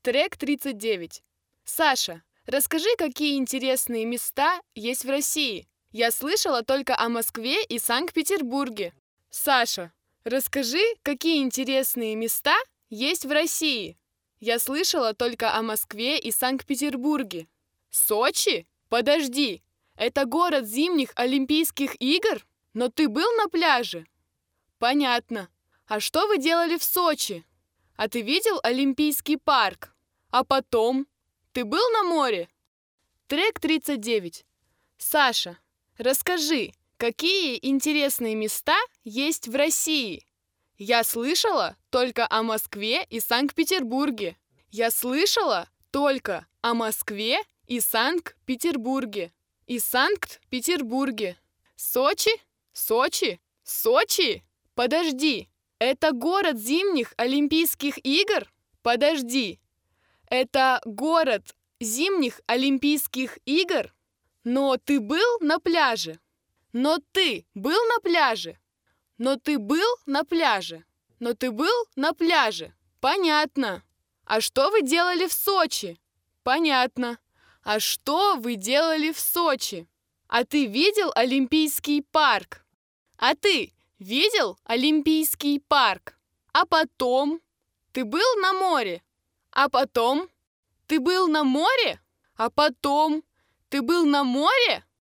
Трек 39. Саша, расскажи, какие интересные места есть в России. Я слышала только о Москве и Санкт-Петербурге. Саша, расскажи, какие интересные места есть в России. Я слышала только о Москве и Санкт-Петербурге. Сочи? Подожди, это город зимних Олимпийских игр? Но ты был на пляже? Понятно. А что вы делали в Сочи? А ты видел Олимпийский парк? А потом? Ты был на море? Трек 39. Саша, расскажи, какие интересные места есть в России? Я слышала только о Москве и Санкт-Петербурге. Я слышала только о Москве и Санкт-Петербурге. И Санкт-Петербурге. Сочи? Сочи? Сочи? Подожди, это город зимних Олимпийских игр? Подожди, это город зимних Олимпийских игр? Но ты был на пляже? Но ты был на пляже? Но ты был на пляже? Но ты был на пляже? Понятно. А что вы делали в Сочи? Понятно. А что вы делали в Сочи? А ты видел Олимпийский парк? А ты видел Олимпийский парк? А потом? Ты был на море? А потом? Ты был на море? А потом? Ты был на море?